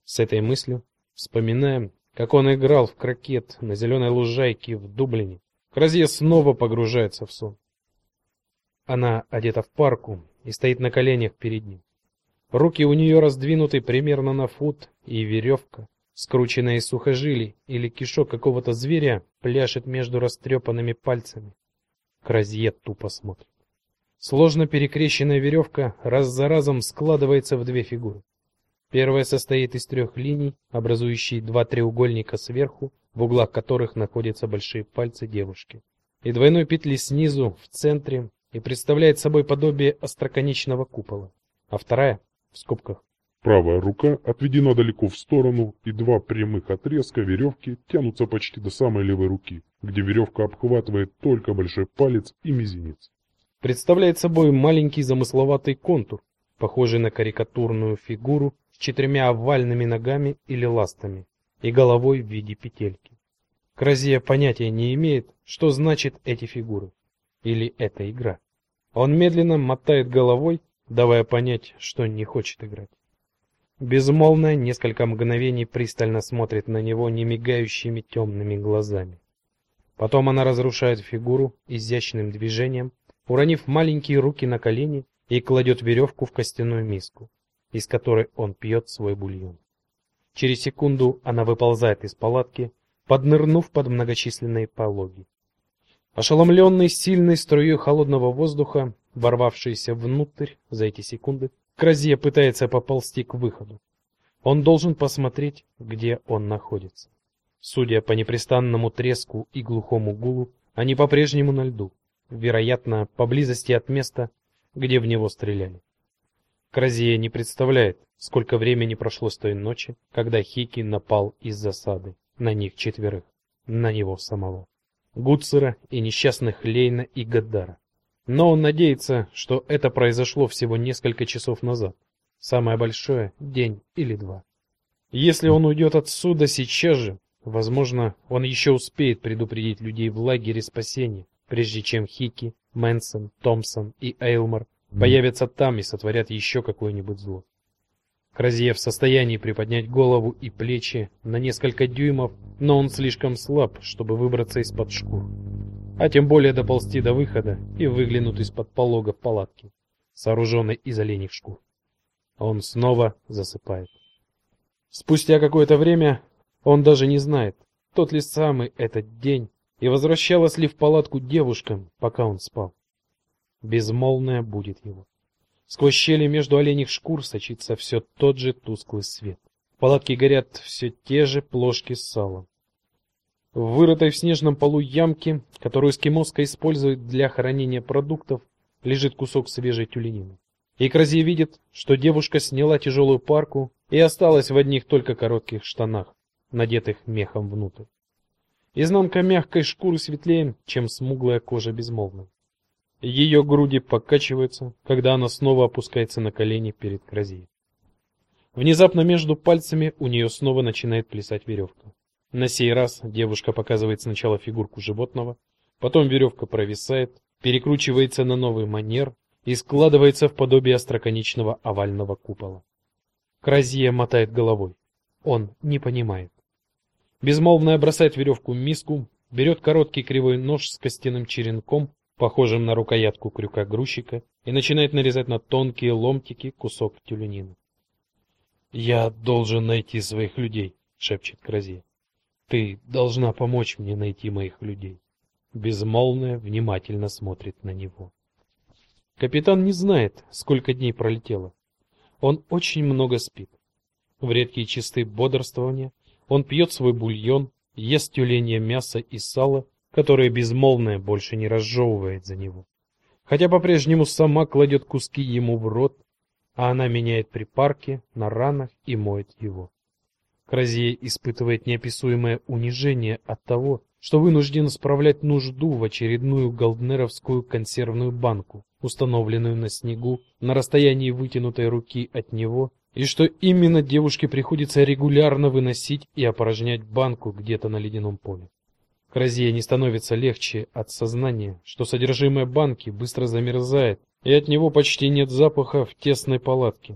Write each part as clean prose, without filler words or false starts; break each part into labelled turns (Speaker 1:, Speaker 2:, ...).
Speaker 1: С этой мыслью, вспоминаем, как он играл в крокет на зеленой лужайке в Дублине, Кразье снова погружается в сон. Она одета в парку и стоит на коленях перед ним. Руки у нее раздвинуты примерно на фут, и веревка, скрученная из сухожилий или кишок какого-то зверя, пляшет между растрепанными пальцами. Кразье тупо смотрит. Сложно перекрещенная веревка раз за разом складывается в две фигуры. Первая состоит из 3 линий, образующих 2 треугольника сверху, в углах которых находятся большие пальцы девушки, и двойной петли снизу в центре, и представляет собой подобие остроконечного купола. А вторая, в скобках,
Speaker 2: Правая рука отведена далеко в сторону, и 2 прямых отрезка веревки тянутся почти до самой левой руки, где веревка обхватывает только большой палец и мизинец.
Speaker 1: представляет собой маленький замысловатый контур, похожий на карикатурную фигуру с 4 овальными ногами или ластами и головой в виде петельки. Кразье понятия не имеет, что значит эти фигуры или эта игра. Он медленно мотает головой, давая понять, что не хочет играть. Безмолвная несколько мгновений пристально смотрит на него немигающими темными глазами. Потом она разрушает фигуру изящным движением, уронив маленькие руки на колени, и кладет веревку в костяную миску, из которой он пьет свой бульон. Через секунду она выползает из палатки, поднырнув под многочисленные пологи. Ошеломленный сильной струей холодного воздуха, ворвавшейся внутрь за эти секунды, Кразье пытается поползти к выходу. Он должен посмотреть, где он находится. Судя по непрестанному треску и глухому гулу, они по-прежнему на льду, вероятно, поблизости от места, где в него стреляли. Кразье не представляет, сколько времени прошло с той ночи, когда Хики напал из засады на них 4, на него самого, Гуцера и несчастных Лейна и Гаддара. Но он надеется, что это произошло всего несколько часов назад, самое большое день или 2. Если он уйдет отсюда сейчас же, возможно, он еще успеет предупредить людей в лагере спасения, прежде чем Хики, Мэнсон, Томпсон и Эйлмор появятся там и сотворят еще какое-нибудь зло. Кразье в состоянии приподнять голову и плечи на несколько дюймов, но он слишком слаб, чтобы выбраться из-под шкур, а тем более доползти до выхода и выглянуть из-под полога палатки, сооруженной из оленьих шкур. Он снова засыпает. Спустя какое-то время он даже не знает, тот ли самый этот день и возвращалась ли в палатку девушка, пока он спал. Безмолвная будет его. Сквозь щели между оленьих шкур сочится все тот же тусклый свет. В палатке горят все те же плошки с салом. В вырытой в снежном полу ямке, которую эскимоска использует для хранения продуктов, лежит кусок свежей тюленины. И Кразье видит, что девушка сняла тяжелую парку и осталась в одних только коротких штанах, надетых мехом внутрь. Изнанка мягкой шкуры светлее, чем смуглая кожа безмолвной. Ее груди покачиваются, когда она снова опускается на колени перед Кразье. Внезапно между пальцами у нее снова начинает плясать веревка. На сей раз девушка показывает сначала фигурку животного, потом веревка провисает, перекручивается на новый манер и складывается в подобие остроконечного овального купола. Кразье мотает головой. Он не понимает. Безмолвная бросает веревку в миску, берет короткий кривой нож с костяным черенком, похожим на рукоятку крюка грузчика, и начинает нарезать на тонкие ломтики кусок тюленины. «Я должен найти своих людей», — шепчет Кразье. «Ты должна помочь мне найти моих людей». Безмолвная внимательно смотрит на него. Капитан не знает, сколько дней пролетело. Он очень много спит. В редкие часы бодрствования он пьет свой бульон, ест тюленье мясо и сало, которое безмолвное больше не разжевывает за него. Хотя по-прежнему сама кладет куски ему в рот, а она меняет припарки на ранах и моет его. Кразье испытывает неописуемое унижение от того, что вынужден справлять нужду в очередную голднеровскую консервную банку, установленную на снегу на расстоянии вытянутой руки от него, и что именно девушке приходится регулярно выносить и опорожнять банку где-то на ледяном поле. Кразье не становится легче от сознания, что содержимое банки быстро замерзает, и от него почти нет запаха в тесной палатке.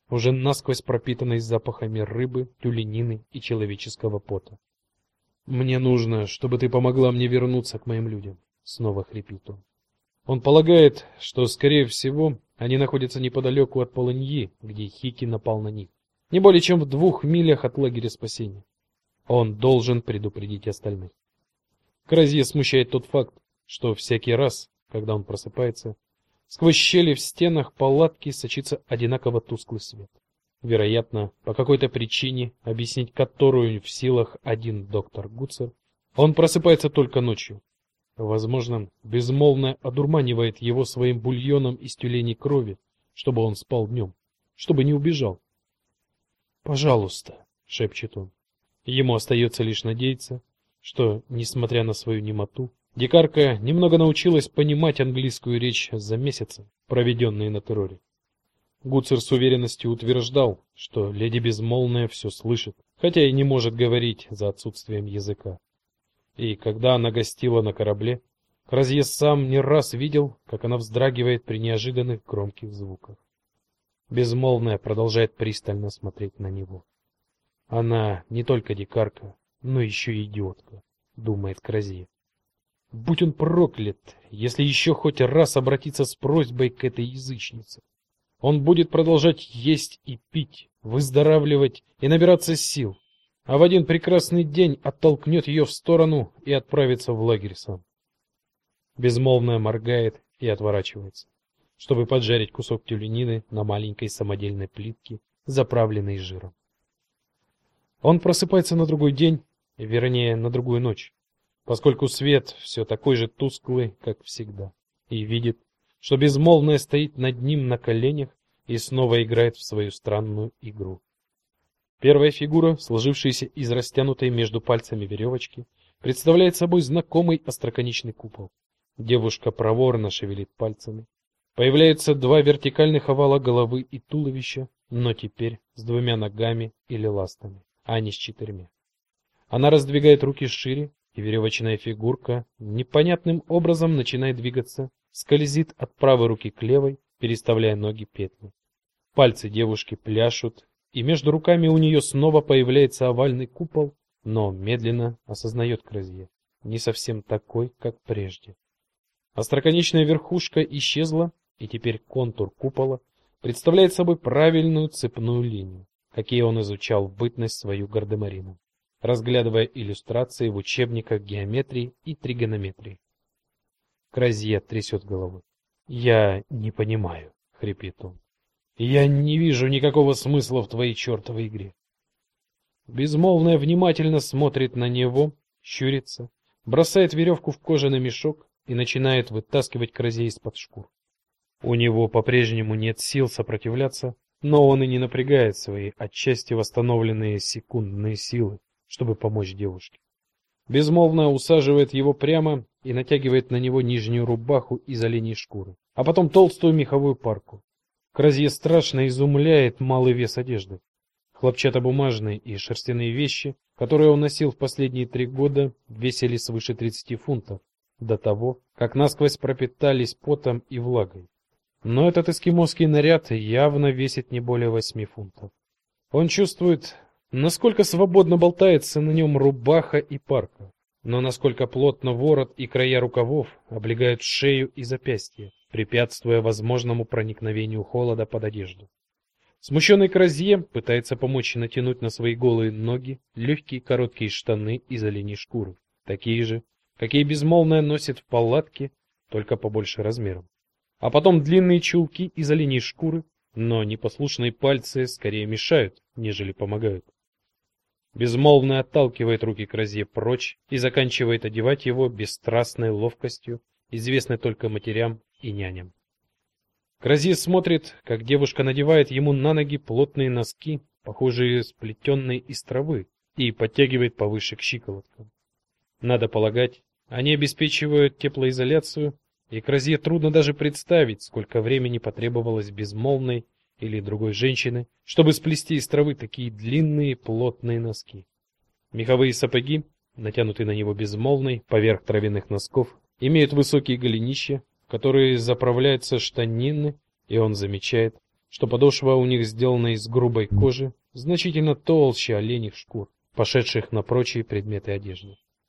Speaker 1: уже насквозь пропитанной запахами рыбы, тюленины и человеческого пота. «Мне нужно, чтобы ты помогла мне вернуться к моим людям», — снова хрипит он. Он полагает, что, скорее всего, они находятся неподалеку от Полыньи, где Хики напал на них, не более чем в 2 милях от лагеря спасения. Он должен предупредить остальных. Кразье смущает тот факт, что всякий раз, когда он просыпается, сквозь щели в стенах палатки сочится одинаково тусклый свет. Вероятно, по какой-то причине, объяснить которую в силах один доктор Гуцер, он просыпается только ночью. Возможно, безмолвное одурманивает его своим бульоном из тюленей крови, чтобы он спал днем, чтобы не убежал. «Пожалуйста», — шепчет он. Ему остается лишь надеяться, что, несмотря на свою немоту, дикарка немного научилась понимать английскую речь за месяцы, проведенные на терроре. Гуцер с уверенностью утверждал, что леди Безмолвная все слышит, хотя и не может говорить за отсутствием языка. И когда она гостила на корабле, Кразье сам не раз видел, как она вздрагивает при неожиданных громких звуках. Безмолвная продолжает пристально смотреть на него. Она не только дикарка, но еще и идиотка, думает Кразье. Будь он проклят, если еще хоть раз обратиться с просьбой к этой язычнице. Он будет продолжать есть и пить, выздоравливать и набираться сил, а в один прекрасный день оттолкнет ее в сторону и отправится в лагерь сам. Безмолвная моргает и отворачивается, чтобы поджарить кусок тюленины на маленькой самодельной плитке, заправленной жиром. Он просыпается на другой день, вернее, на другую ночь, поскольку свет все такой же тусклый, как всегда, и видит, что Безмолвная стоит над ним на коленях и снова играет в свою странную игру. Первая фигура, сложившаяся из растянутой между пальцами веревочки, представляет собой знакомый остроконечный купол. Девушка проворно шевелит пальцами. Появляются 2 вертикальных овала головы и туловища, но теперь с 2 ногами или ластами, а не с 4. Она раздвигает руки шире, и веревочная фигурка непонятным образом начинает двигаться, скользит от правой руки к левой, переставляя ноги петли. Пальцы девушки пляшут, и между руками у нее снова появляется овальный купол, но медленно осознает Кразье, не совсем такой, как прежде. Остроконечная верхушка исчезла, и теперь контур купола представляет собой правильную цепную линию, какие он изучал в бытность свою гардемарином, разглядывая иллюстрации в учебниках геометрии и тригонометрии. Кразье трясет головой. «Я не понимаю», — хрипит он. «Я не вижу никакого смысла в твоей чертовой игре». Безмолвная внимательно смотрит на него, щурится, бросает веревку в кожаный мешок и начинает вытаскивать Кразье из-под шкур. У него по-прежнему нет сил сопротивляться, но он и не напрягает свои отчасти восстановленные секундные силы, чтобы помочь девушке. Безмолвно усаживает его прямо и натягивает на него нижнюю рубаху из оленей шкуры, а потом толстую меховую парку. Кразье страшно изумляет малый вес одежды. Хлопчатобумажные и шерстяные вещи, которые он носил в последние 3 года, весили свыше 30 фунтов, до того, как насквозь пропитались потом и влагой. Но этот эскимосский наряд явно весит не более 8 фунтов. Он чувствует, насколько свободно болтается на нем рубаха и парка, но насколько плотно ворот и края рукавов облегают шею и запястья, препятствуя возможному проникновению холода под одежду. Смущенный Кразье пытается помочь натянуть на свои голые ноги легкие короткие штаны из оленей шкуры, такие же, какие Безмолвная носит в палатке, только побольше размером. А потом длинные чулки из оленей шкуры, но непослушные пальцы скорее мешают, нежели помогают. Безмолвно отталкивает руки Кразье прочь и заканчивает одевать его бесстрастной ловкостью, известной только матерям и няням. Кразье смотрит, как девушка надевает ему на ноги плотные носки, похожие сплетенные из травы, и подтягивает повыше к щиколоткам. Надо полагать, они обеспечивают теплоизоляцию, и Кразье трудно даже представить, сколько времени потребовалось Безмолвной или другой женщины, чтобы сплести из травы такие длинные плотные носки. Меховые сапоги, натянутые на него Безмолвной поверх травяных носков, имеют высокие голенища, в которые заправляются штанины, и он замечает, что подошва у них сделана из грубой кожи, значительно толще оленьих шкур, пошедших на прочие предметы одежды.